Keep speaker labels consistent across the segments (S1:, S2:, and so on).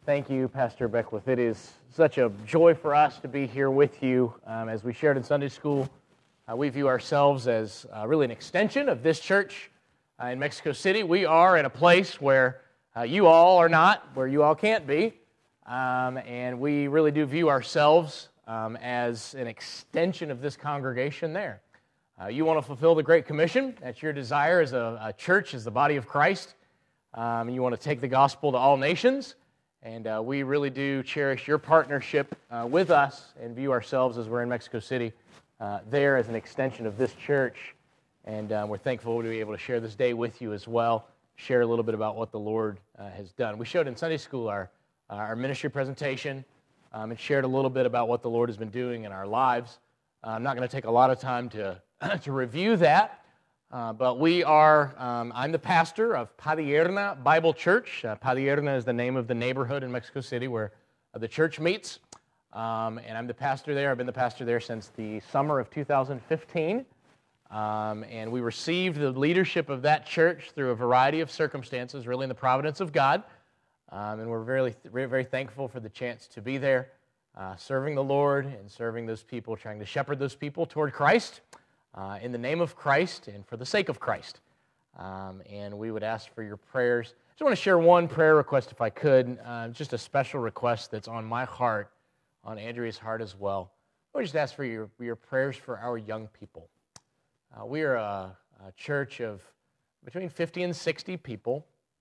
S1: Thank you, Pastor Beckwith. It is such a joy for us to be here with you. As we shared in Sunday school, we view ourselves as really an extension of this church in Mexico City. We are in a place where you all are not, where you all can't be, and we really do view ourselves as an extension of this congregation there. You want to fulfill the Great Commission. That's your desire as a church, as the body of Christ. You want to take the gospel to all nations. And we really do cherish your partnership with us and view ourselves as we're in Mexico City there as an extension of this church. And we're thankful to be able to share this day with you as well, share a little bit about what the Lord has done. We showed in Sunday school our ministry presentation and shared a little bit about what the Lord has been doing in our lives. I'm not going to take a lot of time to review that. But we are, I'm the pastor of Padierna Bible Church. Padierna is the name of the neighborhood in Mexico City where the church meets. And I'm the pastor there. I've been the pastor there since the summer of 2015. And we received the leadership of that church through a variety of circumstances, really in the providence of God. And we're very, very thankful for the chance to be there, serving the Lord and serving those people, trying to shepherd those people toward Christ. In the name of Christ and for the sake of Christ. And we would ask for your prayers. I just want to share one prayer request if I could, just a special request that's on my heart, on Andrea's heart as well. I would just ask for your prayers for our young people. We are a church of between 50 and 60 people,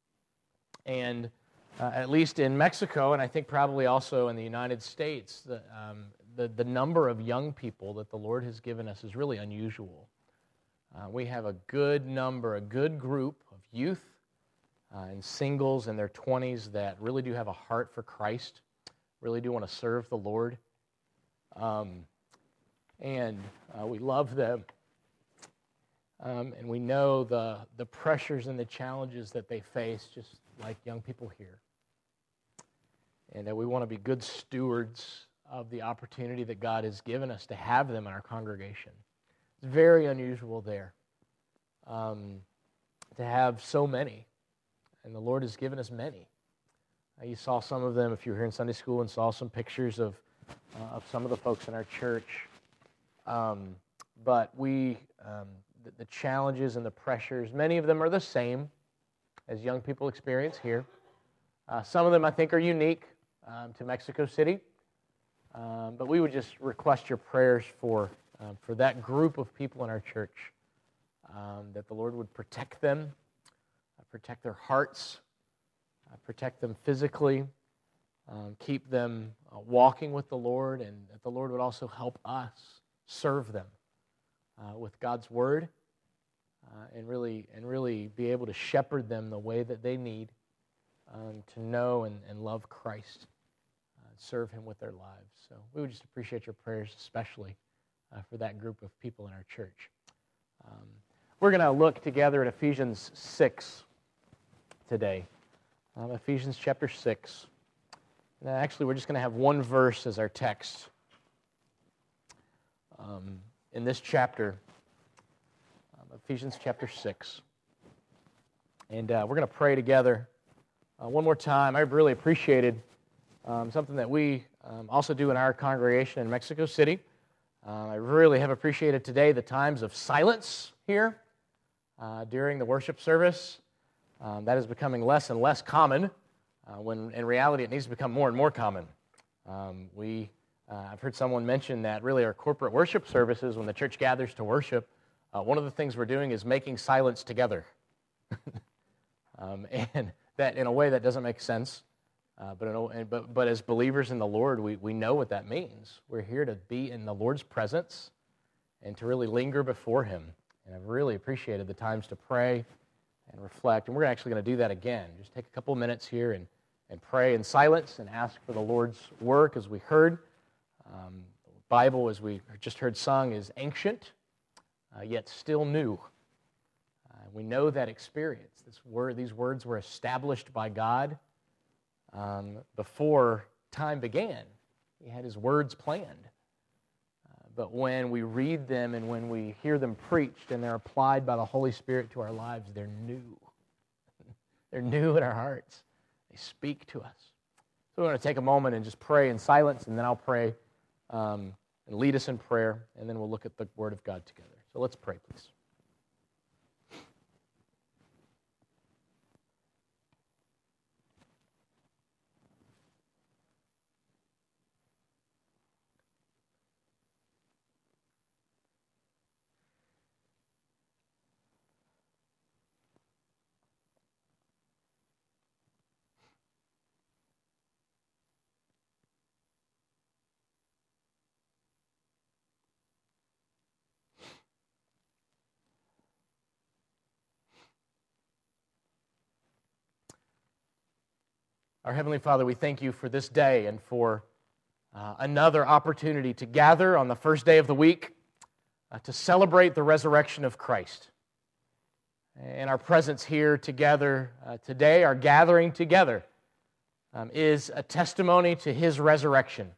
S1: and at least in Mexico, and I think probably also in the United States, the number of young people that the Lord has given us is really unusual. We have a good number, a good group of youth and singles in their 20s that really do have a heart for Christ, really do want to serve the Lord. And we love them. And we know the pressures and the challenges that they face, just like young people here. And that we want to be good stewards of the opportunity that God has given us to have them in our congregation. It's very unusual there to have so many, and the Lord has given us many. You saw some of them if you were here in Sunday school and saw some pictures of some of the folks in our church. But the challenges and the pressures, many of them are the same as young people experience here. Some of them I think are unique to Mexico City. But we would just request your prayers for that group of people in our church, that the Lord would protect them, protect their hearts, protect them physically, keep them walking with the Lord, and that the Lord would also help us serve them with God's Word, and really be able to shepherd them the way that they need to know and love Christ. Serve Him with their lives. So we would just appreciate your prayers, especially for that group of people in our church. We're going to look together at Ephesians 6 today. Ephesians chapter 6. And actually, we're just going to have one verse as our text in this chapter, Ephesians chapter 6. And we're going to pray together one more time. I've really appreciated something that we also do in our congregation in Mexico City. I really have appreciated today the times of silence here during the worship service. That is becoming less and less common, when in reality it needs to become more and more common. I've heard someone mention that really our corporate worship services, when the church gathers to worship, one of the things we're doing is making silence together. And that, in a way, that doesn't make sense. But as believers in the Lord, we know what that means. We're here to be in the Lord's presence and to really linger before Him. And I've really appreciated the times to pray and reflect. And we're actually going to do that again. Just take a couple of minutes here and pray in silence and ask for the Lord's work, as we heard. The Bible, as we just heard sung, is ancient, yet still new. We know that experience. These words were established by God before time began. He had His words planned. But when we read them and when we hear them preached and they're applied by the Holy Spirit to our lives, they're new. They're new in our hearts. They speak to us. So we want to take a moment and just pray in silence, and then I'll pray and lead us in prayer, and then we'll look at the Word of God together. So let's pray, please. Our Heavenly Father, we thank you for this day and for another opportunity to gather on the first day of the week to celebrate the resurrection of Christ. And our presence here together today, our gathering together, is a testimony to His resurrection.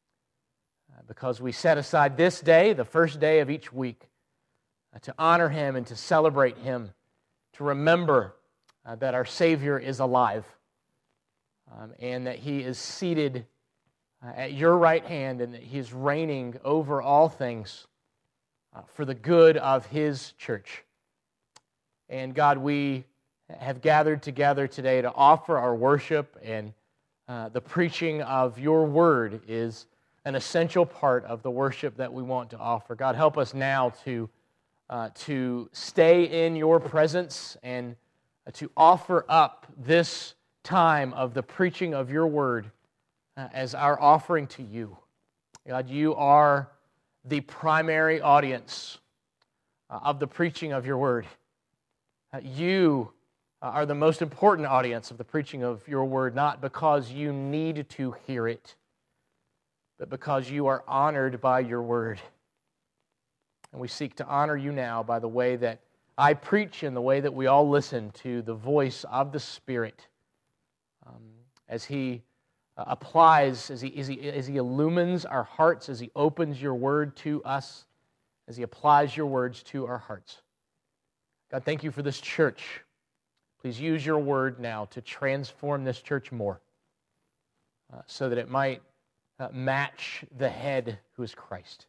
S1: Because we set aside this day, the first day of each week, to honor Him and to celebrate Him, to remember that our Savior is alive. And that He is seated at your right hand and that He is reigning over all things for the good of His church. And God, we have gathered together today to offer our worship, and the preaching of your word is an essential part of the worship that we want to offer. God, help us now to stay in your presence and to offer up this time of the preaching of your word as our offering to you. God, you are the primary audience of the preaching of your word. You are the most important audience of the preaching of your word, not because you need to hear it, but because you are honored by your word. And we seek to honor you now by the way that I preach and the way that we all listen to the voice of the Spirit as He applies, as He illumines our hearts, as He opens your word to us, as He applies your words to our hearts. God, thank you for this church. Please use your word now to transform this church more so that it might match the head who is Christ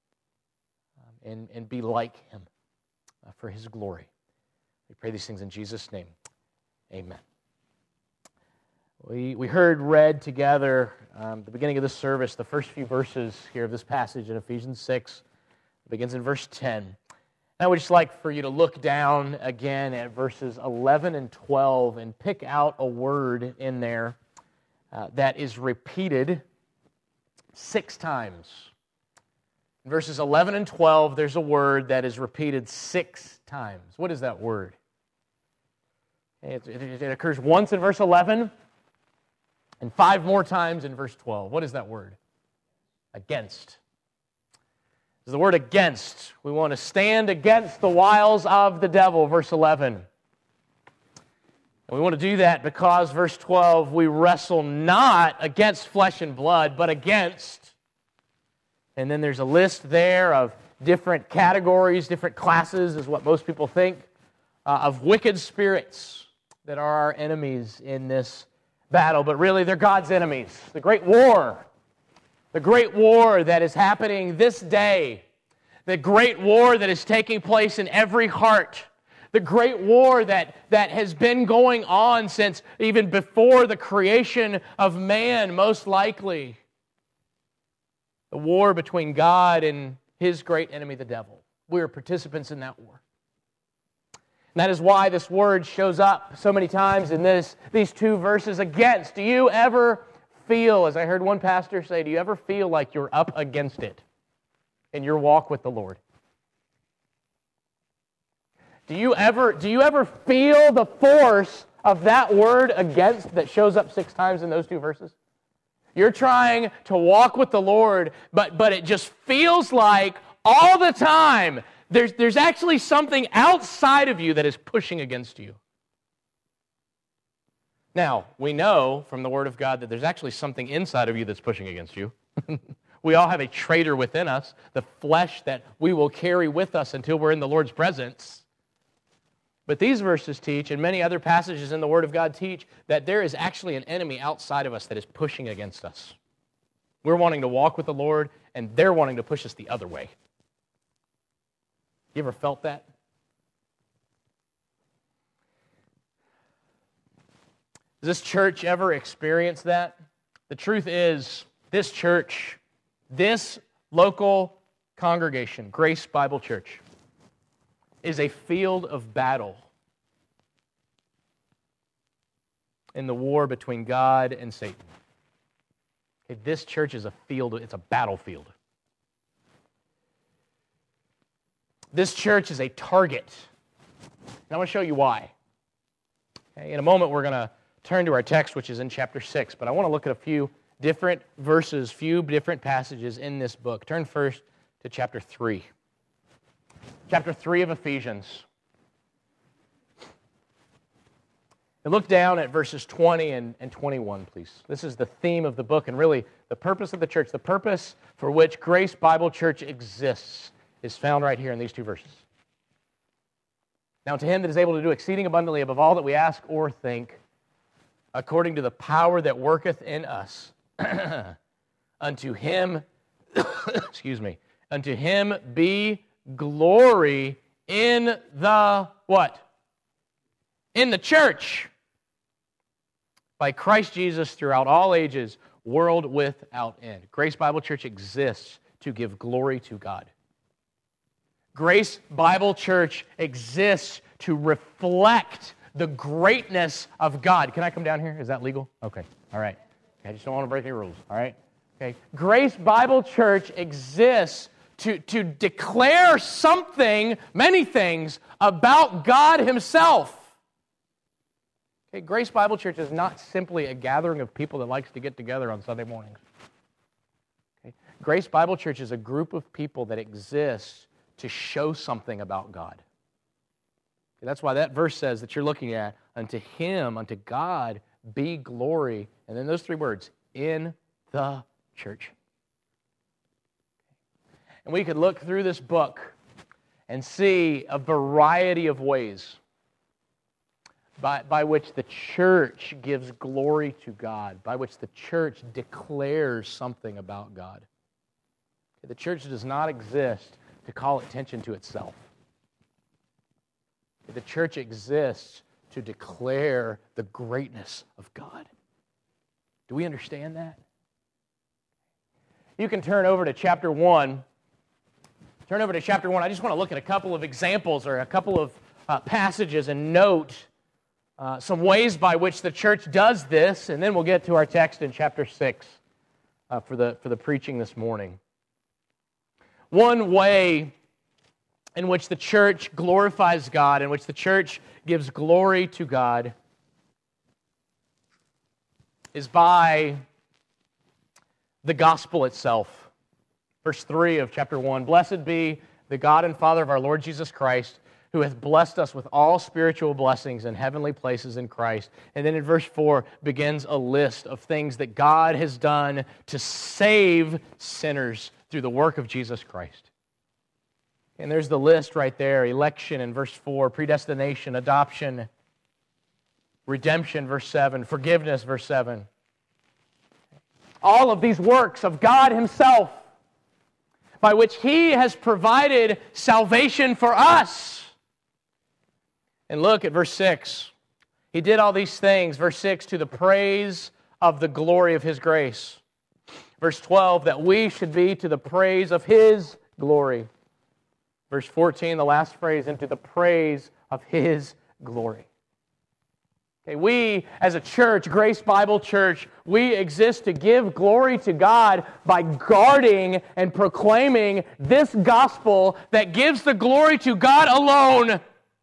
S1: and be like Him for His glory. We pray these things in Jesus' name. Amen. We heard read together at the beginning of this service the first few verses here of this passage in Ephesians 6. It begins in verse 10. And I would just like for you to look down again at verses 11 and 12 and pick out a word in there that is repeated 6 times. In verses 11 and 12, there's a word that is repeated 6 times. What is that word? It occurs once in verse 11 and 5 more times in verse 12. What is that word? Against. It's the word against. We want to stand against the wiles of the devil, verse 11. And we want to do that because, verse 12, we wrestle not against flesh and blood, but against. And then there's a list there of different categories, different classes, is what most people think, of wicked spirits that are our enemies in this battle. But really, they're God's enemies. The great war that is happening this day, the great war that is taking place in every heart, the great war that has been going on since even before the creation of man, most likely. The war between God and His great enemy, the devil. We are participants in that war. And that is why this word shows up so many times in these 2 verses, against. Do you ever feel, as I heard one pastor say, do you ever feel like you're up against it in your walk with the Lord? Do you ever feel the force of that word against that shows up 6 times in those 2 verses? You're trying to walk with the Lord, but it just feels like all the time there's actually something outside of you that is pushing against you. Now, we know from the Word of God that there's actually something inside of you that's pushing against you. We all have a traitor within us, the flesh that we will carry with us until we're in the Lord's presence. But these verses teach, and many other passages in the Word of God teach, that there is actually an enemy outside of us that is pushing against us. We're wanting to walk with the Lord, and they're wanting to push us the other way. You ever felt that? Does this church ever experience that? The truth is, this church, this local congregation, Grace Bible Church, is a field of battle in the war between God and Satan. Okay, this church is a field, it's a battlefield. This church is a target. And I want to show you why. Okay, in a moment, we're going to turn to our text, which is in chapter 6, but I want to look at a few different verses, few different passages in this book. Turn first to chapter 3. Chapter 3 of Ephesians. And look down at verses 20 and 21, please. This is the theme of the book, and really the purpose of the church, the purpose for which Grace Bible Church exists, is found right here in these two verses. Now, to him that is able to do exceeding abundantly above all that we ask or think, according to the power that worketh in us, unto him, unto him be glory in the what? In the church, by Christ Jesus throughout all ages, world without end. Grace Bible Church exists to give glory to God. Grace Bible Church exists to reflect the greatness of God. Can I come down here? Is that legal? Okay, all right. I just don't want to break any rules, all right? Okay. Grace Bible Church exists to declare something, many things, about God Himself. Okay, Grace Bible Church is not simply a gathering of people that likes to get together on Sunday mornings. Okay. Grace Bible Church is a group of people that exists to show something about God. That's why that verse says that you're looking at, unto Him, unto God, be glory. And then those three words, in the church. And we could look through this book and see a variety of ways by which the church gives glory to God, by which the church declares something about God. The church does not exist to call attention to itself. The church exists to declare the greatness of God. Do we understand that? You can turn over to chapter 1. Turn over to chapter 1. I just want to look at a couple of examples or a couple of passages and note some ways by which the church does this, and then we'll get to our text in chapter 6 for the preaching this morning. One way in which the church glorifies God, in which the church gives glory to God, is by the gospel itself. Verse 3 of chapter 1, Blessed be the God and Father of our Lord Jesus Christ, who hath blessed us with all spiritual blessings in heavenly places in Christ. And then in verse 4 begins a list of things that God has done to save sinners through the work of Jesus Christ. And there's the list right there, election in verse 4, predestination, adoption, redemption, verse 7, forgiveness, verse 7. All of these works of God Himself, by which He has provided salvation for us. And look at verse 6. He did all these things, verse 6, to the praise of the glory of His grace. Verse 12, that we should be to the praise of His glory. Verse 14, the last phrase, into the praise of His glory. Okay, we, as a church, Grace Bible Church, we exist to give glory to God by guarding and proclaiming this gospel that gives the glory to God alone.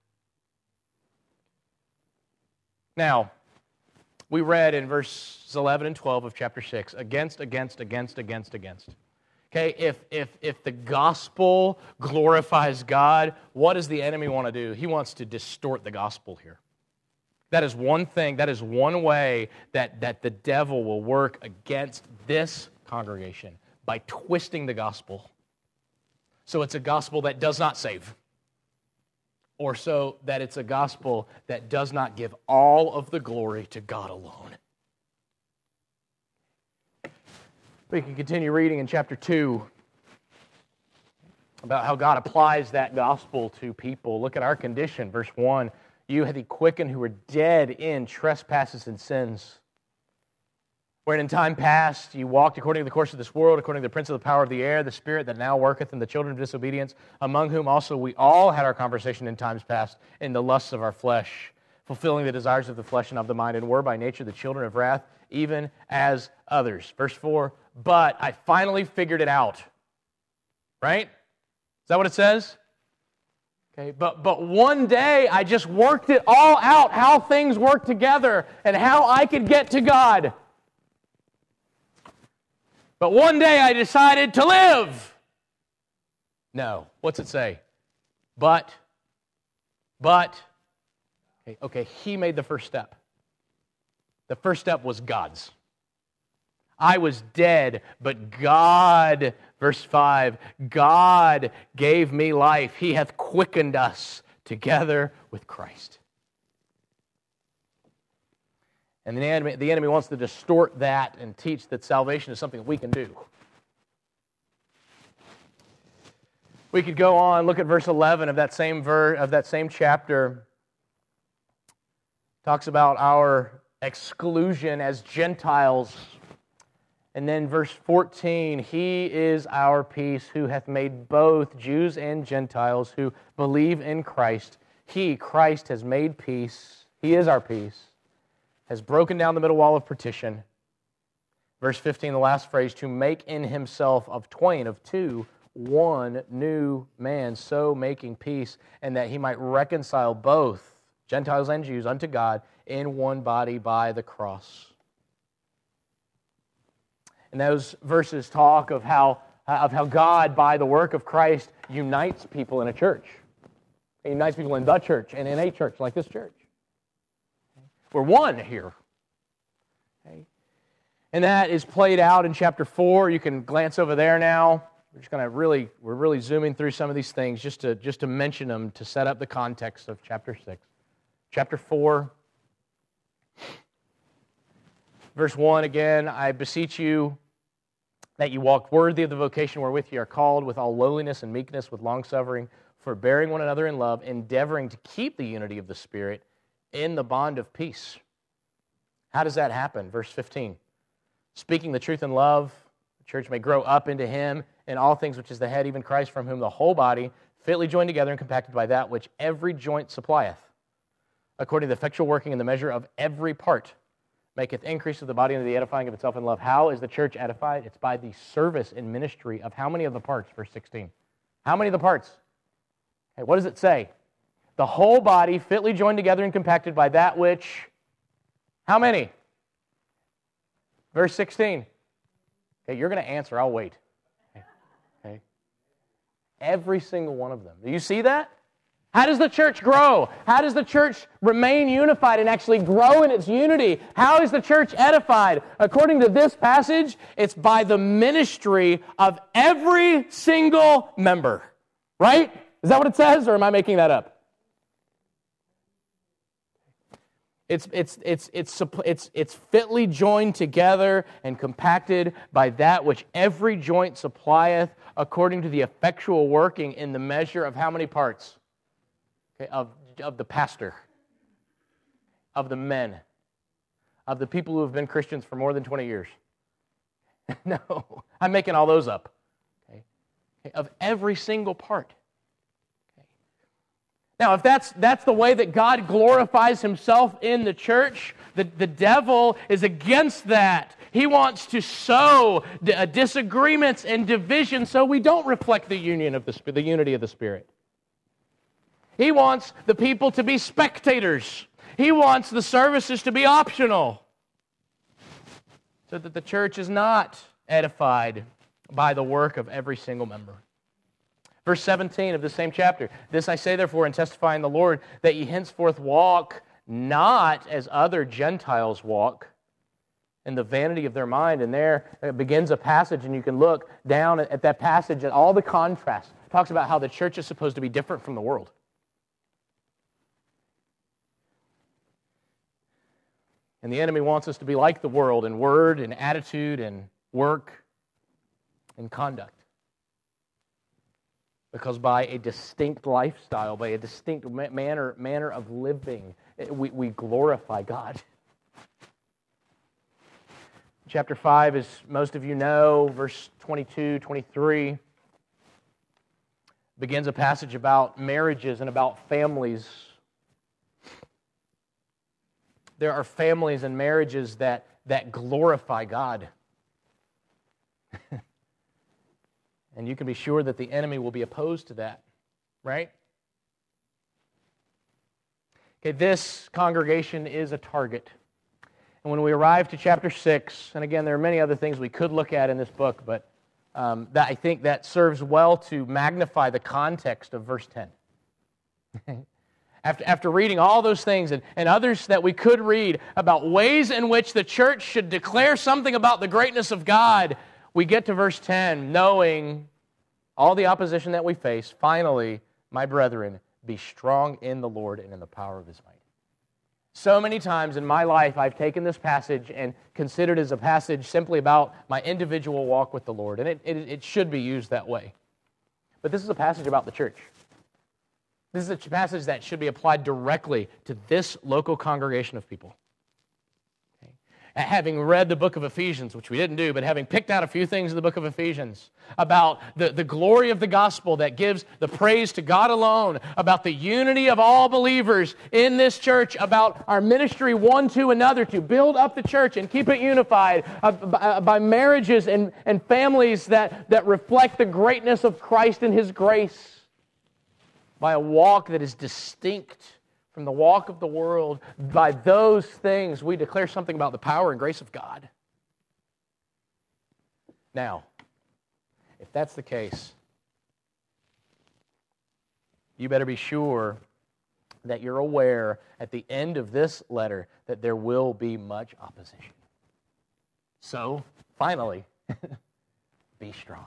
S1: Now, we read in verses 11 and 12 of chapter 6, against. Okay, if the gospel glorifies God, what does the enemy want to do? He wants to distort the gospel here. That is one thing, that is one way that the devil will work against this congregation, by twisting the gospel. So it's a gospel that does not save. or so that it's a gospel that does not give all of the glory to God alone. We can continue reading in chapter 2 about how God applies that gospel to people. Look at our condition. Verse 1, you have He quickened who were dead in trespasses and sins, wherein in time past you walked according to the course of this world, according to the prince of the power of the air, the spirit that now worketh in the children of disobedience, among whom also we all had our conversation in times past in the lusts of our flesh, fulfilling the desires of the flesh and of the mind, and were by nature the children of wrath, even as others. Verse 4, but I finally figured it out. Right? Is that what it says? Okay, but one day I just worked it all out, how things work together and how I could get to God. But one day I decided to live. No. What's it say? But, okay, He made the first step. The first step was God's. I was dead, but God, verse 5, God gave me life. He hath quickened us together with Christ. And the enemy wants to distort that and teach that salvation is something that we can do. We could go on, look at verse 11 of that same chapter. Talks about our exclusion as Gentiles. And then verse 14, He is our peace, who hath made both Jews and Gentiles who believe in Christ. He, Christ, has made peace. He is our peace. Has broken down the middle wall of partition. Verse 15, the last phrase, to make in Himself of two, one new man, so making peace, and that He might reconcile both, Gentiles and Jews, unto God in one body by the cross. And those verses talk of how God, by the work of Christ, unites people in a church. He unites people in the church and in a church like this church. We're one here. Okay? And that is played out in chapter 4. You can glance over there now. We're really zooming through some of these things just to mention them to set up the context of chapter 6. Chapter 4, verse 1 again, I beseech you that you walk worthy of the vocation wherewith you are called, with all lowliness and meekness, with longsuffering, forbearing one another in love, endeavoring to keep the unity of the Spirit in the bond of peace. How does that happen? Verse 15, speaking the truth in love, the church may grow up into Him in all things which is the head, even Christ, from whom the whole body, fitly joined together and compacted by that which every joint supplieth, according to the effectual working in the measure of every part, maketh increase of the body unto the edifying of itself in love. How is the church edified? It's by the service and ministry of how many of the parts? Verse 16. How many of the parts? Okay, what does it say? The whole body fitly joined together and compacted by that which, how many? Verse 16. Okay, you're going to answer. I'll wait. Okay. Every single one of them. Do you see that? How does the church grow? How does the church remain unified and actually grow in its unity? How is the church edified? According to this passage, it's by the ministry of every single member. Right? Is that what it says, or am I making that up? It's fitly joined together and compacted by that which every joint supplieth, according to the effectual working in the measure of how many parts? Okay, of the pastor, of the men, of the people who have been Christians for more than 20 years. No, I'm making all those up. Okay, of every single part. Okay. Now, if that's the way that God glorifies Himself in the church, the devil is against that. He wants to sow disagreements and division so we don't reflect the unity of the Spirit. He wants the people to be spectators. He wants the services to be optional so that the church is not edified by the work of every single member. Verse 17 of the same chapter, this I say therefore and testify in the Lord, that ye henceforth walk not as other Gentiles walk, in the vanity of their mind. And there begins a passage, and you can look down at that passage at all the contrast. It talks about how the church is supposed to be different from the world. And the enemy wants us to be like the world in word and attitude and work and conduct. Because by a distinct lifestyle, by a distinct manner of living, we glorify God. Chapter 5, as most of you know, verse 22, 23, begins a passage about marriages and about families. There are families and marriages that glorify God. And you can be sure that the enemy will be opposed to that, right? Okay, this congregation is a target. And when we arrive to chapter 6, and again, there are many other things we could look at in this book, but I think that serves well to magnify the context of verse 10. After reading all those things and others that we could read about ways in which the church should declare something about the greatness of God, we get to verse 10, knowing all the opposition that we face. Finally, my brethren, be strong in the Lord and in the power of His might. So many times in my life, I've taken this passage and considered it as a passage simply about my individual walk with the Lord, and it should be used that way. But this is a passage about the church. This is a passage that should be applied directly to this local congregation of people. Okay. Having read the book of Ephesians, which we didn't do, but having picked out a few things in the book of Ephesians about the glory of the gospel that gives the praise to God alone, about the unity of all believers in this church, about our ministry one to another to build up the church and keep it unified, by marriages and families that reflect the greatness of Christ and His grace, by a walk that is distinct from the walk of the world. By those things, we declare something about the power and grace of God. Now, if that's the case, you better be sure that you're aware at the end of this letter that there will be much opposition. So, finally, be strong.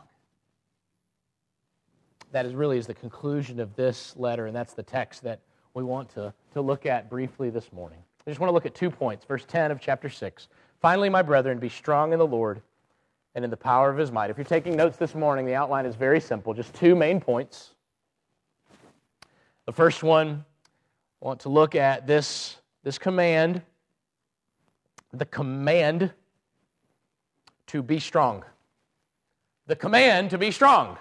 S1: That is the conclusion of this letter, and that's the text that we want to look at briefly this morning. I just want to look at 2 points. Verse 10 of chapter 6. Finally, my brethren, be strong in the Lord and in the power of His might. If you're taking notes this morning, the outline is very simple. Just 2 main points. The first one, I want to look at this command, the command to be strong. The command to be strong.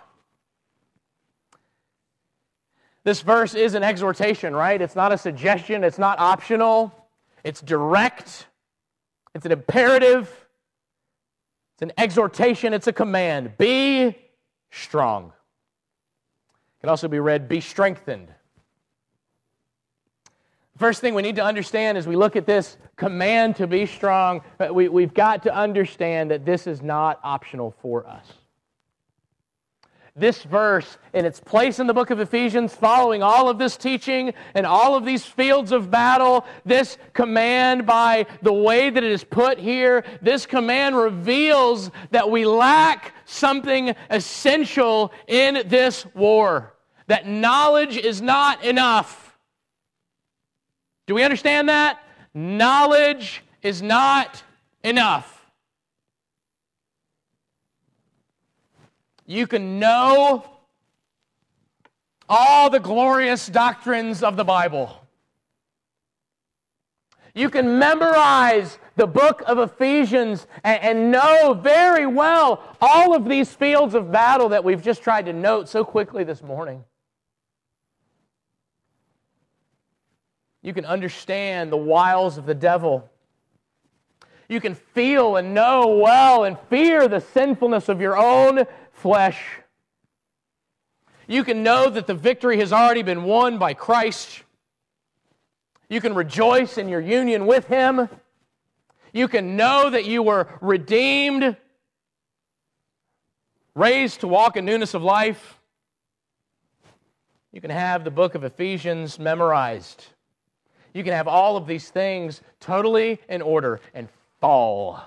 S1: This verse is an exhortation, right? It's not a suggestion. It's not optional. It's direct. It's an imperative. It's an exhortation. It's a command. Be strong. It can also be read, be strengthened. First thing we need to understand as we look at this command to be strong, we've got to understand that this is not optional for us. This verse, in its place in the book of Ephesians, following all of this teaching and all of these fields of battle, this command, by the way that it is put here, this command reveals that we lack something essential in this war. That knowledge is not enough. Do we understand that? Knowledge is not enough. You can know all the glorious doctrines of the Bible. You can memorize the book of Ephesians and know very well all of these fields of battle that we've just tried to note so quickly this morning. You can understand the wiles of the devil. You can feel and know well and fear the sinfulness of your own flesh. You can know that the victory has already been won by Christ. You can rejoice in your union with Him. You can know that you were redeemed, raised to walk in newness of life. You can have the book of Ephesians memorized. You can have all of these things totally in order and fall.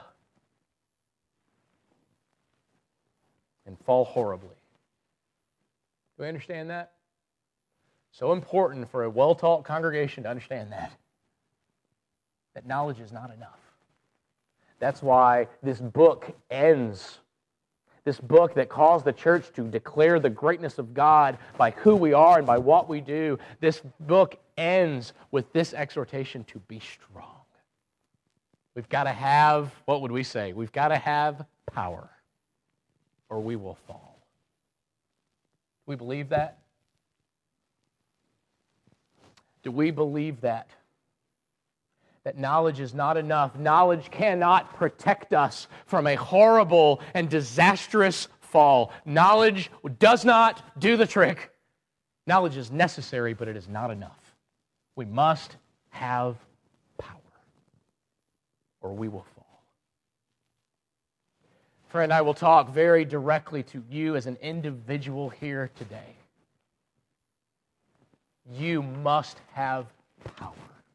S1: And fall horribly. Do we understand that? So important for a well-taught congregation to understand that. that knowledge is not enough. That's why this book ends. This book that calls the church to declare the greatness of God by who we are and by what we do. This book ends with this exhortation to be strong. We've got to have, what would we say? We've got to have power, or we will fall. Do we believe that? Do we believe that? That knowledge is not enough. Knowledge cannot protect us from a horrible and disastrous fall. Knowledge does not do the trick. Knowledge is necessary, but it is not enough. We must have power, or we will fall. Friend, I will talk very directly to you as an individual here today. You must have power,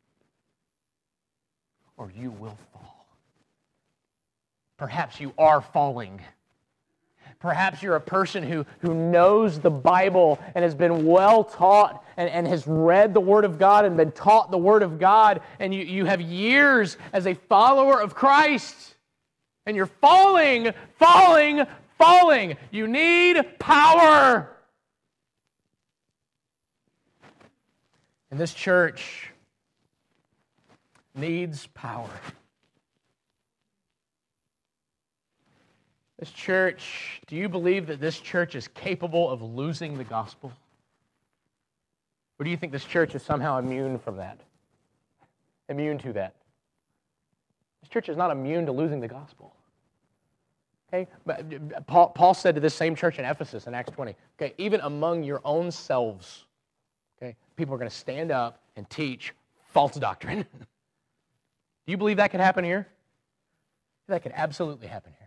S1: or you will fall. Perhaps you are falling. Perhaps you're a person who knows the Bible and has been well taught and has read the Word of God and been taught the Word of God, and you have years as a follower of Christ, and you're falling. You need power. And this church needs power. This church, do you believe that this church is capable of losing the gospel? Or do you think this church is somehow immune from that? Immune to that? This church is not immune to losing the gospel. Okay? But Paul said to this same church in Ephesus in Acts 20, okay, even among your own selves, okay, people are going to stand up and teach false doctrine. Do you believe that could happen here? That could absolutely happen here.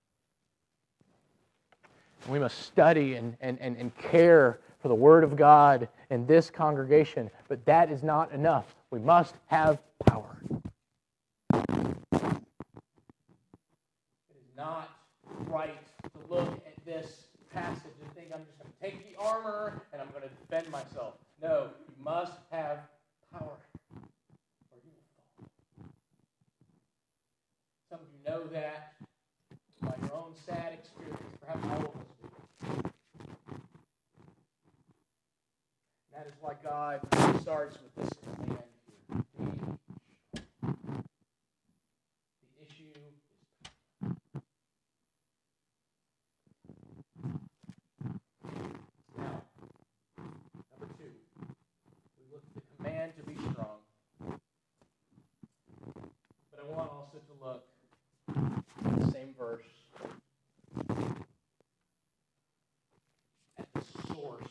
S1: We must study and care for the Word of God in this congregation, but that is not enough. We must have power. It is not right to look at this passage and think, I'm just going to take the armor and I'm going to defend myself. No, you must have power, or you will fall. Some of you know that by your own sad experience. Perhaps all of us do. That is why God starts with this command here. The issue is now, number 2, we look at the command to be strong. But I want also to look at the same verse at the source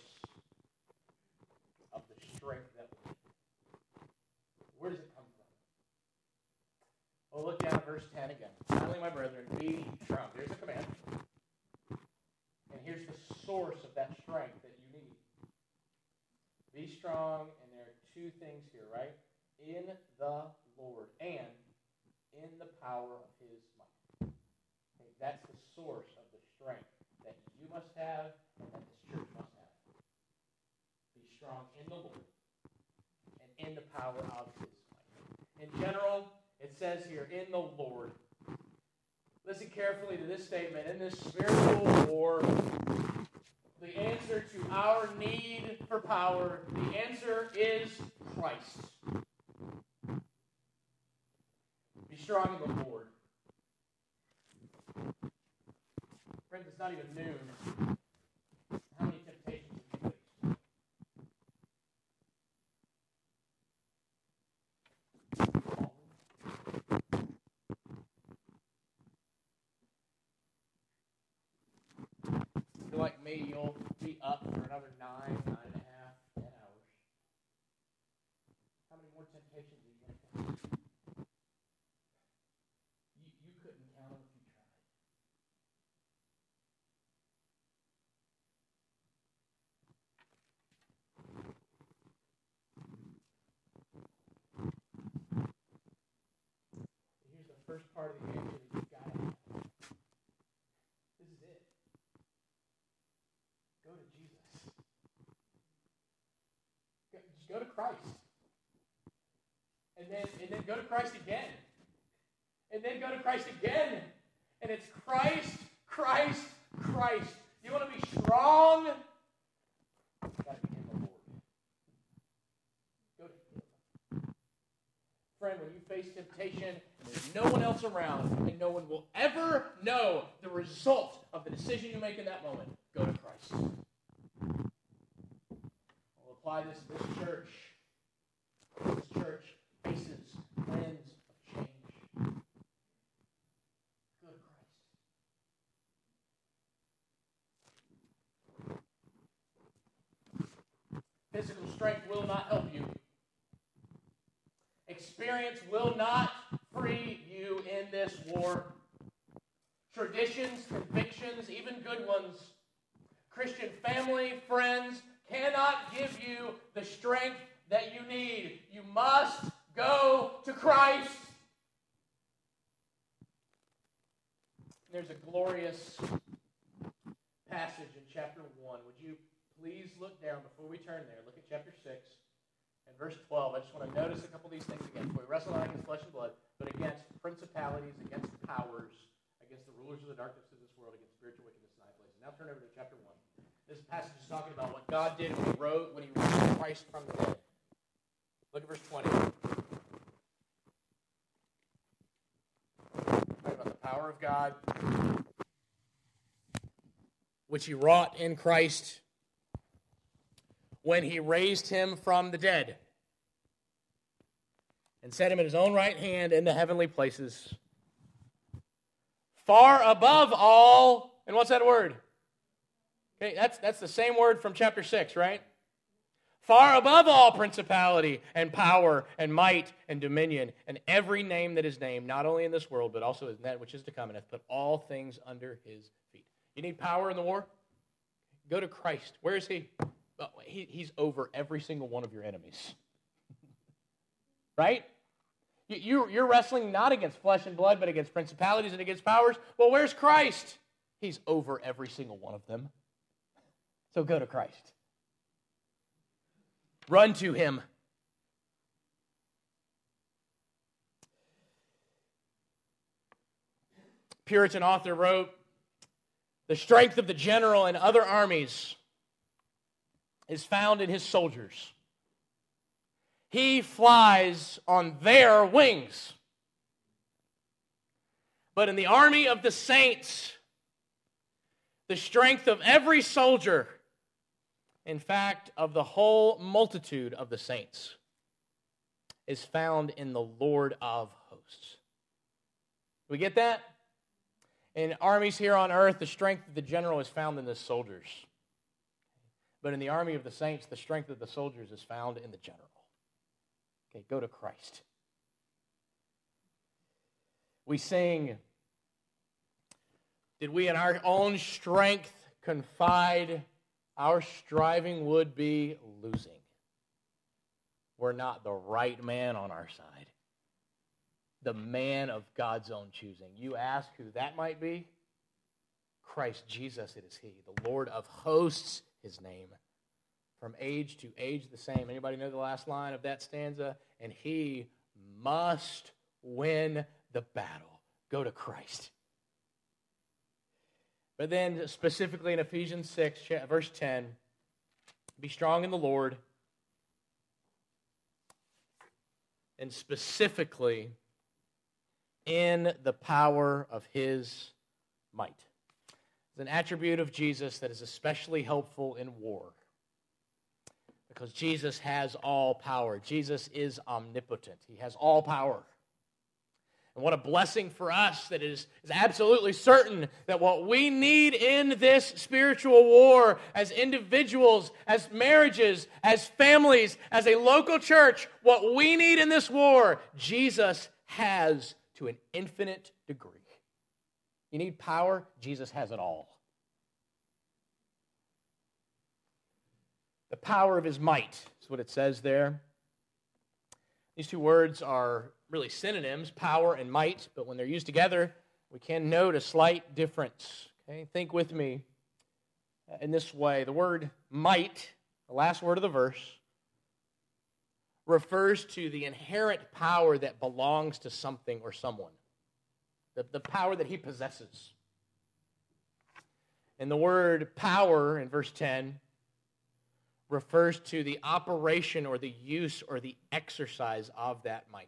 S1: of the strength that we need. Where does it come from? Well, look down at verse 10 again. Finally, my brethren, be strong. There's a command. And here's the source of that strength that you need. Be strong, and there are 2 things here, right? In the Lord and in the power of His might. Okay, that's the source of the strength that you must have and that this church must have. Be strong in the Lord and in the power of His might. In general, it says here, in the Lord. Listen carefully to this statement. In this spiritual war, the answer to our need for power, the answer is Christ. Be strong in the Lord. Friends, it's not even noon. How many temptations have you faced? If you're like me, you'll be up for another 9 and a half, 10 hours. How many more temptations are you going to face? You couldn't count them if you tried. Here's the first part of the answer that you've got to have. This is it. Go to Jesus. Just go to Christ. And then go to Christ again. And then go to Christ again. And it's Christ, Christ, Christ. You want to be strong? You've got to be in the Lord. Go to Him. Friend, when you face temptation, and there's no one else around, and no one will ever know the result of the decision you make in that moment, go to Christ. We'll apply this to this church. This church faces winds of change. Go to Christ. Physical strength will not help you. Experience will not free you in this war. Traditions, convictions, even good ones, Christian family, friends, cannot give you the strength that you need. You must go to Christ. There's a glorious passage in chapter 1. Would you please look down before we turn there? Look at chapter 6 and verse 12. I just want to notice a couple of these things again. For we wrestle not against flesh and blood, but against principalities, against powers, against the rulers of the darkness of this world, against spiritual wickedness in high places. Now turn over to chapter 1. This passage is talking about what God did when He raised Christ from the dead. Look at verse 20. Talking about the power of God, which He wrought in Christ when He raised Him from the dead and set Him at His own right hand in the heavenly places, far above all. And what's that word? Okay, that's the same word from chapter 6, right? Far above all principality and power and might and dominion and every name that is named, not only in this world, but also in that which is to come, and hath put all things under His feet. You need power in the war? Go to Christ. Where is He? Well, He's over every single one of your enemies. Right? You're wrestling not against flesh and blood, but against principalities and against powers. Well, where's Christ? He's over every single one of them. So go to Christ. Run to Him. Puritan author wrote, "The strength of the general and other armies is found in his soldiers. He flies on their wings. But in the army of the saints, the strength of every soldier, in fact, of the whole multitude of the saints, is found in the Lord of hosts." We get that? In armies here on earth, the strength of the general is found in the soldiers. But in the army of the saints, the strength of the soldiers is found in the general. Okay, go to Christ. We sing, "Did we in our own strength confide, our striving would be losing. We're not the right man on our side. The man of God's own choosing." You ask who that might be? Christ Jesus, it is He. The Lord of hosts, His name. From age to age the same. Anybody know the last line of that stanza? And He must win the battle. Go to Christ. But then specifically in Ephesians 6, verse 10, be strong in the Lord, and specifically in the power of His might. It's an attribute of Jesus that is especially helpful in war, because Jesus has all power. Jesus is omnipotent. He has all power. And what a blessing for us that it is absolutely certain that what we need in this spiritual war as individuals, as marriages, as families, as a local church, what we need in this war, Jesus has to an infinite degree. You need power? Jesus has it all. The power of His might is what it says there. These two words are really synonyms, power and might, but when they're used together, we can note a slight difference. Okay? Think with me in this way. The word might, the last word of the verse, refers to the inherent power that belongs to something or someone, the power that he possesses. And the word power in verse 10 refers to the operation or the use or the exercise of that might.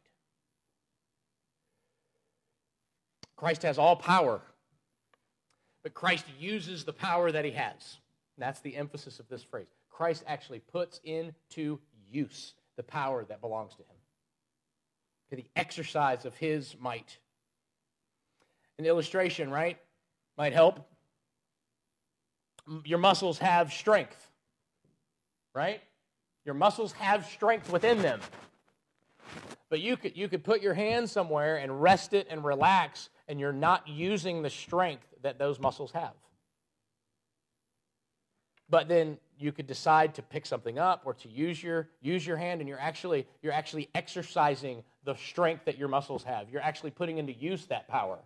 S1: Christ has all power, but Christ uses the power that he has. That's the emphasis of this phrase. Christ actually puts into use the power that belongs to him, to the exercise of his might. An illustration, right, might help. Your muscles have strength, right? Your muscles have strength within them. But you could put your hand somewhere and rest it and relax, and you're not using the strength that those muscles have. But then you could decide to pick something up or to use your hand, and you're actually exercising the strength that your muscles have. You're actually putting into use that power.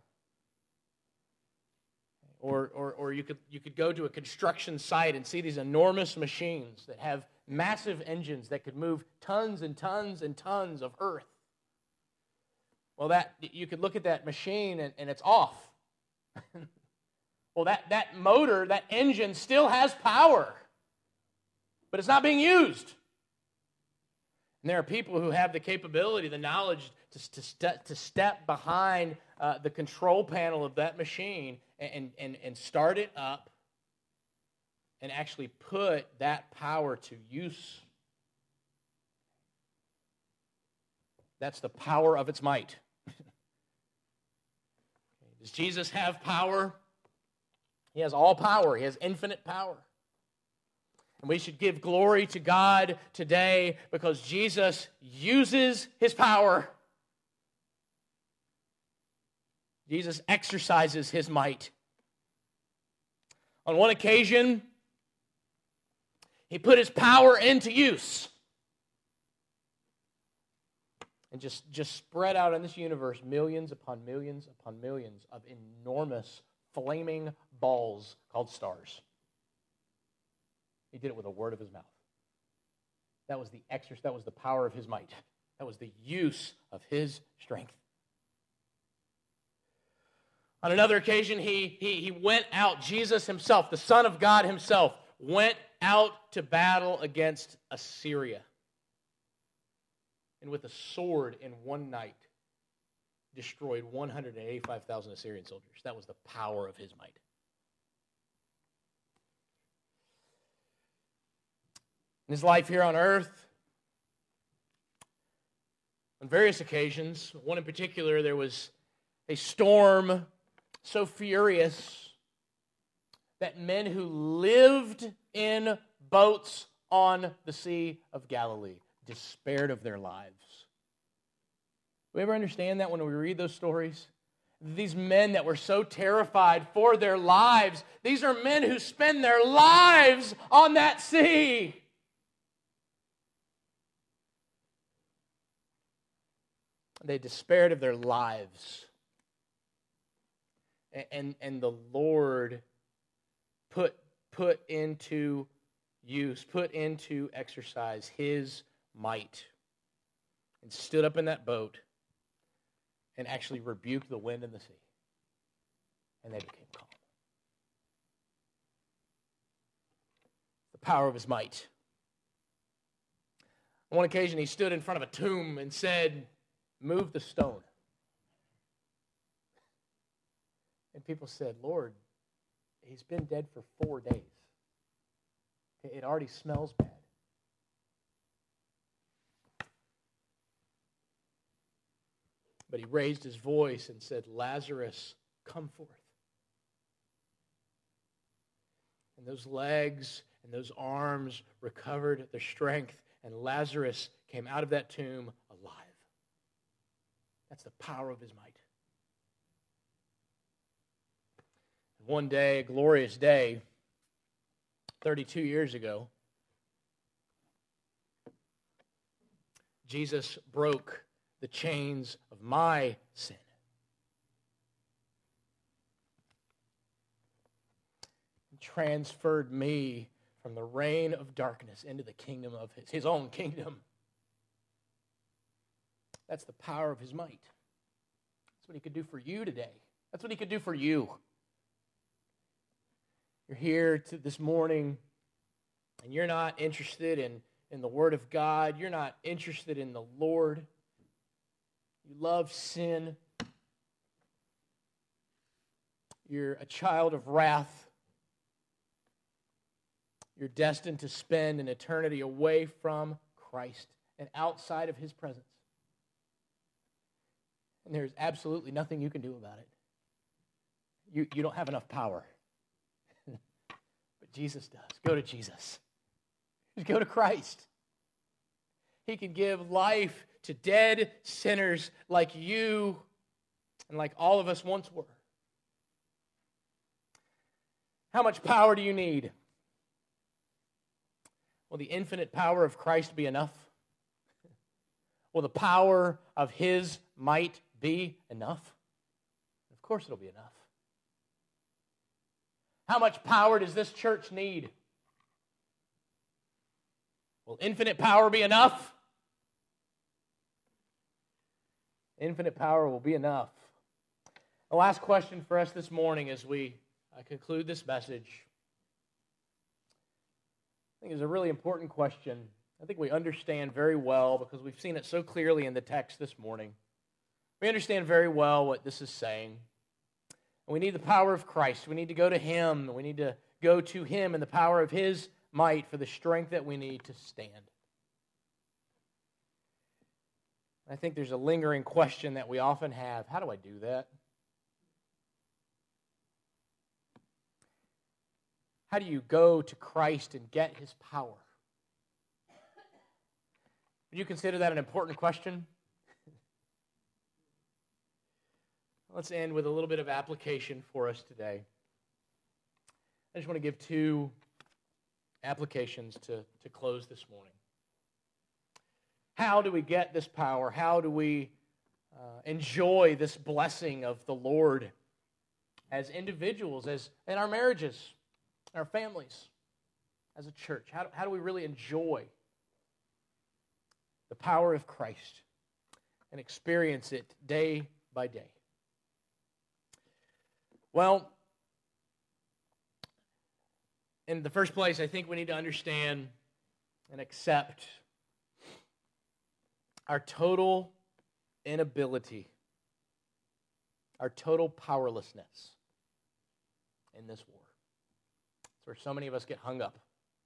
S1: Or you could go to a construction site and see these enormous machines that have massive engines that could move tons and tons and tons of earth. Well, you could look at that machine and it's off. Well, that motor, that engine still has power, but it's not being used. And there are people who have the capability, the knowledge to step behind the control panel of that machine and start it up and actually put that power to use. That's the power of its might. Does Jesus have power? He has all power. He has infinite power. And we should give glory to God today because Jesus uses his power. Jesus exercises his might. On one occasion, he put his power into use. And just spread out in this universe millions upon millions upon millions of enormous flaming balls called stars. He did it with a word of his mouth. That was the power of his might. That was the use of his strength. On another occasion, he went out, Jesus himself, the Son of God himself, went out to battle against Assyria. And with a sword in one night, destroyed 185,000 Assyrian soldiers. That was the power of his might. In his life here on earth, on various occasions, one in particular, there was a storm so furious that men who lived in boats on the Sea of Galilee despaired of their lives. Do we ever understand that when we read those stories? These men that were so terrified for their lives, these are men who spend their lives on that sea. They despaired of their lives. And the Lord put into use, put into exercise his might and stood up in that boat and actually rebuked the wind and the sea. And they became calm. The power of his might. On one occasion, he stood in front of a tomb and said, "Move the stone." And people said, "Lord, he's been dead for 4 days. It already smells bad." But he raised his voice and said, "Lazarus, come forth." And those legs and those arms recovered their strength, and Lazarus came out of that tomb alive. That's the power of his might. One day, a glorious day, 32 years ago, Jesus broke the chains of my sin. He transferred me from the reign of darkness into the kingdom of his own kingdom. That's the power of his might. That's what he could do for you today. That's what he could do for you. You're here this morning, and you're not interested in the Word of God. You're not interested in the Lord. You love sin. You're a child of wrath. You're destined to spend an eternity away from Christ and outside of his presence. And there's absolutely nothing you can do about it. You don't have enough power. But Jesus does. Go to Jesus. Just go to Christ. He can give life to dead sinners like you and like all of us once were. How much power do you need? Will the infinite power of Christ be enough? Will the power of his might be enough? Of course it'll be enough. How much power does this church need? Will infinite power be enough? Infinite power will be enough. The last question for us this morning as we conclude this message, I think is a really important question. I think we understand very well because we've seen it so clearly in the text this morning. We understand very well what this is saying. And we need the power of Christ. We need to go to him. We need to go to him in the power of his might for the strength that we need to stand. I think there's a lingering question that we often have. How do I do that? How do you go to Christ and get his power? Would you consider that an important question? Let's end with a little bit of application for us today. I just want to give two applications to close this morning. How do we get this power? How do we enjoy this blessing of the Lord as individuals, as in our marriages, our families, as a church? How do we really enjoy the power of Christ and experience it day by day? Well, in the first place, I think we need to understand and accept our total inability, our total powerlessness in this war. That's where so many of us get hung up.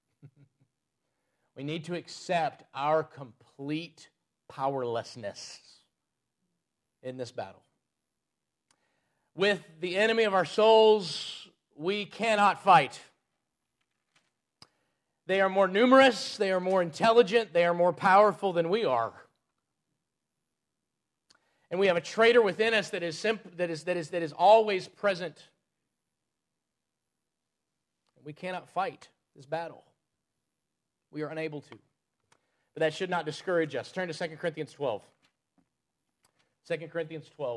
S1: We need to accept our complete powerlessness in this battle. With the enemy of our souls, we cannot fight. They are more numerous, they are more intelligent, they are more powerful than we are. And we have a traitor within us that is always present. We cannot fight this battle. We are unable to. But that should not discourage us. Turn to 2 Corinthians 12. 2 Corinthians 12.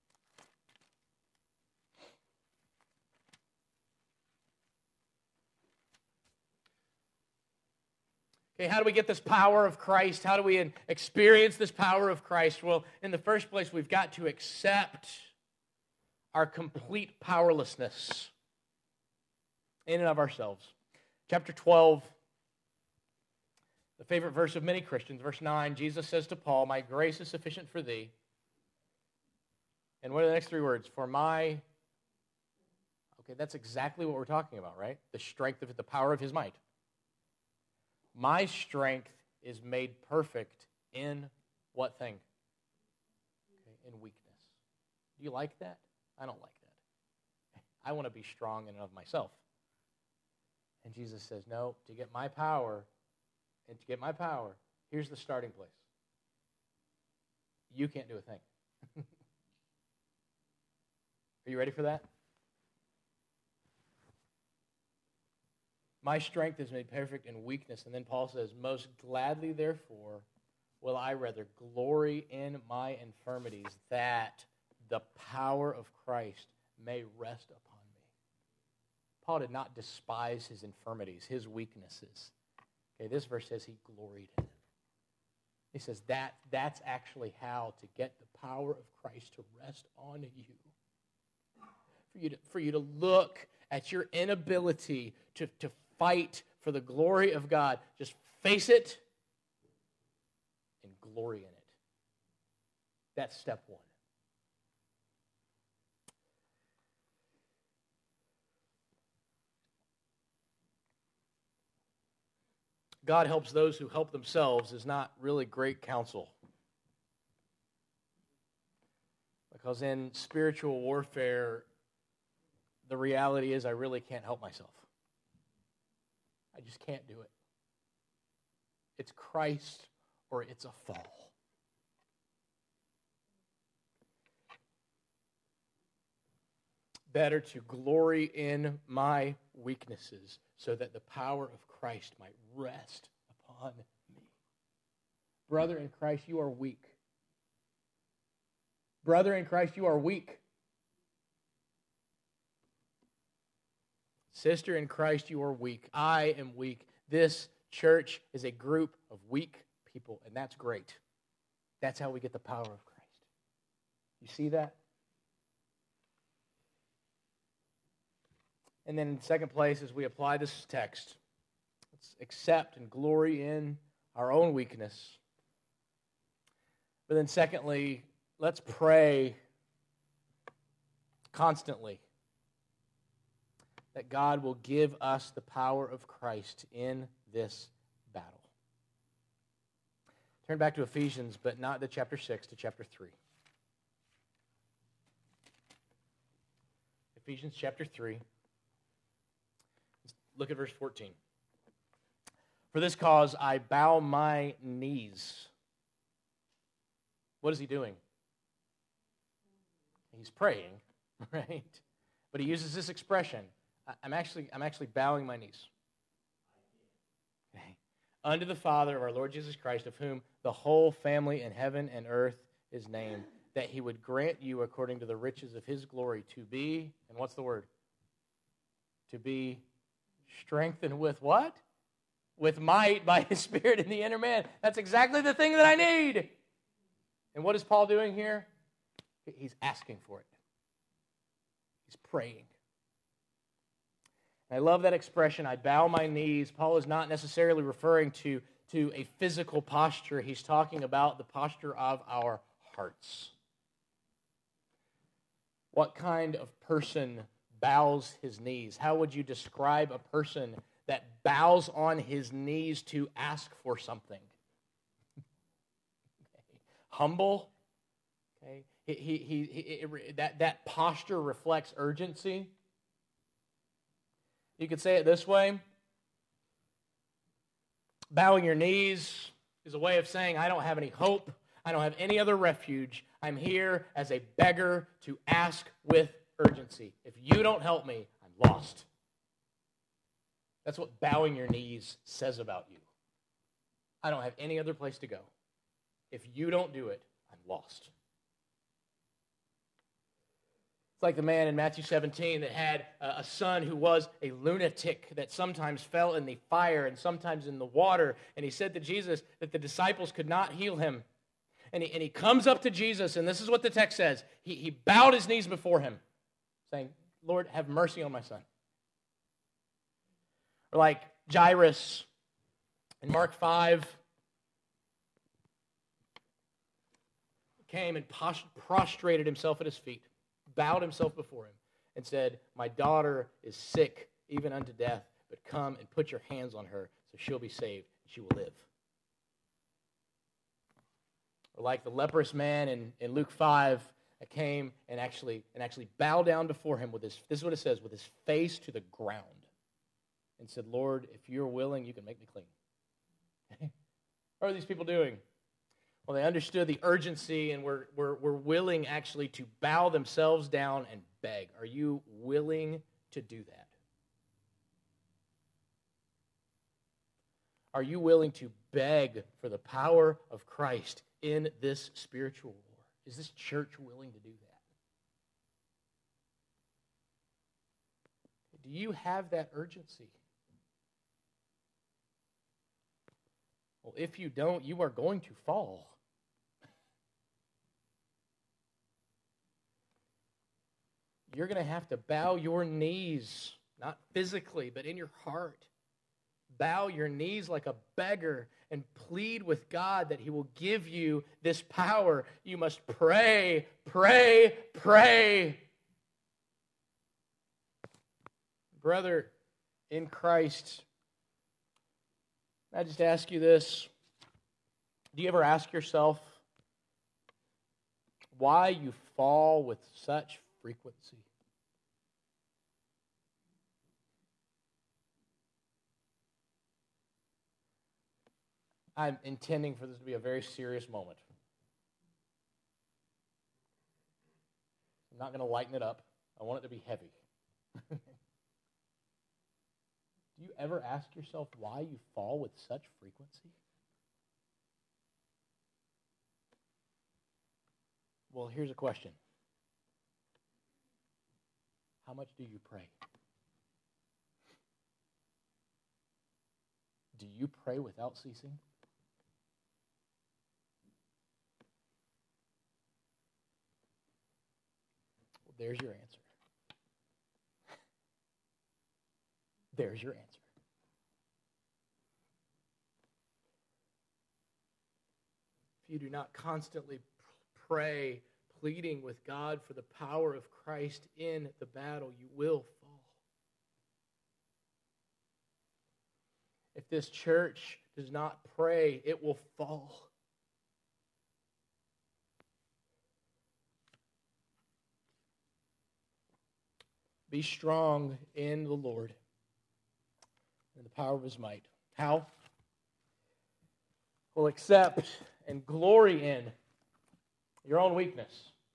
S1: Okay, how do we get this power of Christ? How do we experience this power of Christ? Well, in the first place, we've got to accept our complete powerlessness in and of ourselves. Chapter 12, the favorite verse of many Christians, verse 9, Jesus says to Paul, "My grace is sufficient for thee." And what are the next three words? Okay, that's exactly what we're talking about, right? The strength of it, the power of his might. My strength is made perfect in what thing? Okay, in weakness. Do you like that? I don't like that. I want to be strong in and of myself. And Jesus says, no, to get my power, here's the starting place. You can't do a thing. Are you ready for that? My strength is made perfect in weakness. And then Paul says, most gladly, therefore, will I rather glory in my infirmities, that the power of Christ may rest upon me. Paul did not despise his infirmities, his weaknesses. Okay, this verse says he gloried in them. He says that's actually how to get the power of Christ to rest on you. For you to look at your inability to fight for the glory of God. Just face it and glory in it. That's step one. God helps those who help themselves is not really great counsel. Because in spiritual warfare, the reality is I really can't help myself. I just can't do it. It's Christ or it's a fall. Better to glory in my weaknesses so that the power of Christ might rest upon me. Brother in Christ, you are weak. Brother in Christ, you are weak. Sister in Christ, you are weak. I am weak. This church is a group of weak people, and that's great. That's how we get the power of Christ. You see that? And then in second place, as we apply this text, let's accept and glory in our own weakness. But then secondly, let's pray constantly that God will give us the power of Christ in this battle. Turn back to Ephesians, but not to chapter 6, to chapter 3. Ephesians chapter 3. Look at verse 14. For this cause I bow my knees. What is he doing? He's praying, right? But he uses this expression. I'm actually bowing my knees. Okay. Unto the Father of our Lord Jesus Christ, of whom the whole family in heaven and earth is named, that he would grant you according to the riches of his glory to be, and what's the word? To be strengthened with what? With might by his Spirit in the inner man. That's exactly the thing that I need. And what is Paul doing here? He's asking for it. He's praying. I love that expression, I bow my knees. Paul is not necessarily referring to a physical posture. He's talking about the posture of our hearts. What kind of person bows his knees? How would you describe a person that bows on his knees to ask for something? Okay. Humble. Okay. That posture reflects urgency. You could say it this way. Bowing your knees is a way of saying, I don't have any hope. I don't have any other refuge. I'm here as a beggar to ask with urgency. If you don't help me, I'm lost. That's what bowing your knees says about you. I don't have any other place to go. If you don't do it, I'm lost. It's like the man in Matthew 17 that had a son who was a lunatic that sometimes fell in the fire and sometimes in the water. And he said to Jesus that the disciples could not heal him. And he comes up to Jesus, and this is what the text says. He bowed his knees before him, saying, Lord, have mercy on my son. Or like Jairus in Mark 5, came and prostrated himself at his feet, bowed himself before him, and said, my daughter is sick, even unto death, but come and put your hands on her, so she'll be saved, and she will live. Or like the leprous man in Luke 5 that came and actually bowed down before him with his, this is what it says, with his face to the ground, and said, Lord, if you're willing, you can make me clean. What are these people doing? Well, they understood the urgency and were willing actually to bow themselves down and beg. Are you willing to do that? Are you willing to beg for the power of Christ in this spiritual war? Is this church willing to do that? Do you have that urgency? Well, if you don't, you are going to fall. You're going to have to bow your knees, not physically, but in your heart. Bow your knees like a beggar and plead with God that He will give you this power. You must pray, pray, pray. Brother in Christ, I just ask you this. Do you ever ask yourself why you fall with such frequency? I'm intending for this to be a very serious moment. I'm not going to lighten it up. I want it to be heavy. Do you ever ask yourself why you fall with such frequency? Well, here's a question. How much do you pray? Do you pray without ceasing? Well, there's your answer. There's your answer. If you do not constantly pray, pleading with God for the power of Christ in the battle, you will fall. If this church does not pray, it will fall. Be strong in the Lord and the power of His might. How? Well, accept and glory in your own weakness.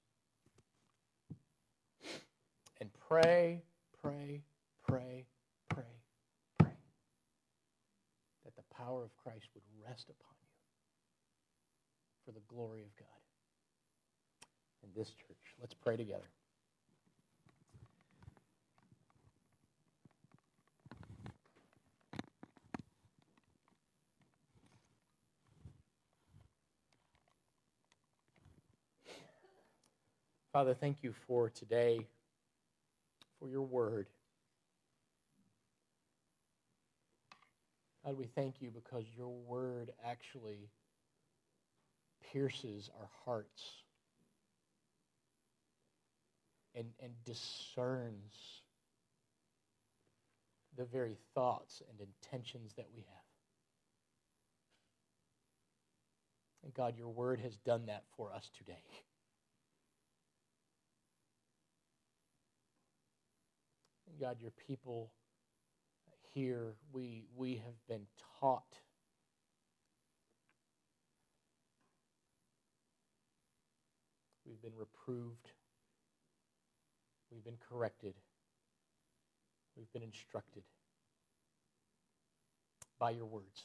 S1: And pray, pray, pray, pray, pray that the power of Christ would rest upon you for the glory of God. In this church, let's pray together. Father, thank you for today, for your word. God, we thank you because your word actually pierces our hearts and discerns the very thoughts and intentions that we have. And God, your word has done that for us today. And God, your people here, we have been taught we've been reproved, we've been corrected, we've been instructed by your words.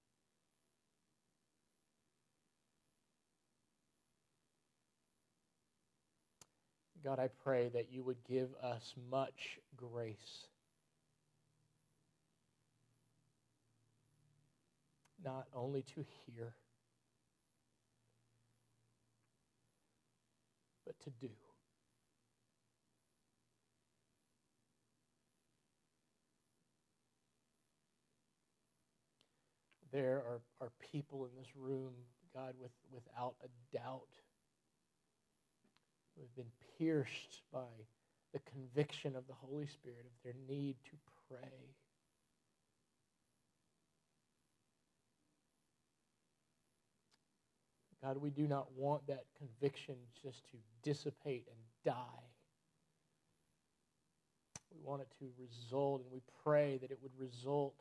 S1: God, I pray that you would give us much grace, not only to hear, but to do. There are people in this room, God, without a doubt, who have been pierced by the conviction of the Holy Spirit of their need to pray. God, we do not want that conviction just to dissipate and die. We want it to result, and we pray that it would result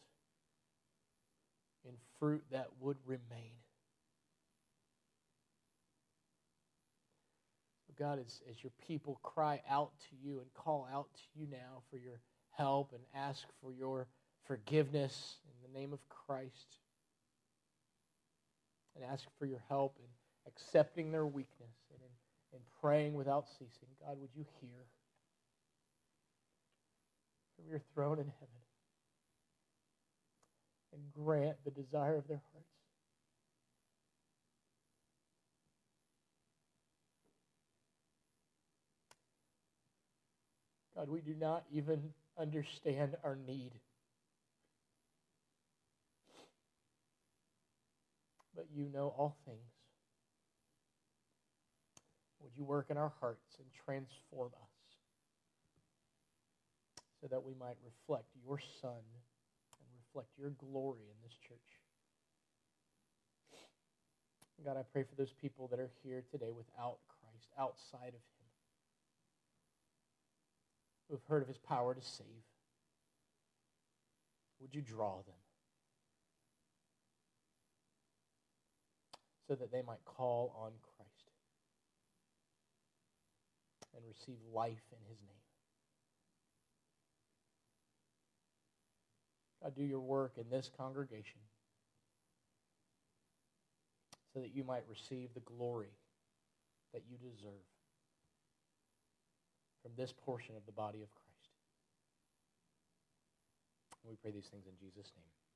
S1: in fruit that would remain. God, as your people cry out to you and call out to you now for your help and ask for your forgiveness in the name of Christ, and ask for your help in accepting their weakness and in praying without ceasing, God, would you hear from your throne in heaven and grant the desire of their hearts? God, we do not even understand our need. But you know all things. Would you work in our hearts and transform us so that we might reflect your Son and reflect your glory in this church? God, I pray for those people that are here today without Christ, outside of him, who have heard of his power to save. Would you draw them so that they might call on Christ and receive life in his name? God, do your work in this congregation so that you might receive the glory that you deserve from this portion of the body of Christ. And we pray these things in Jesus' name.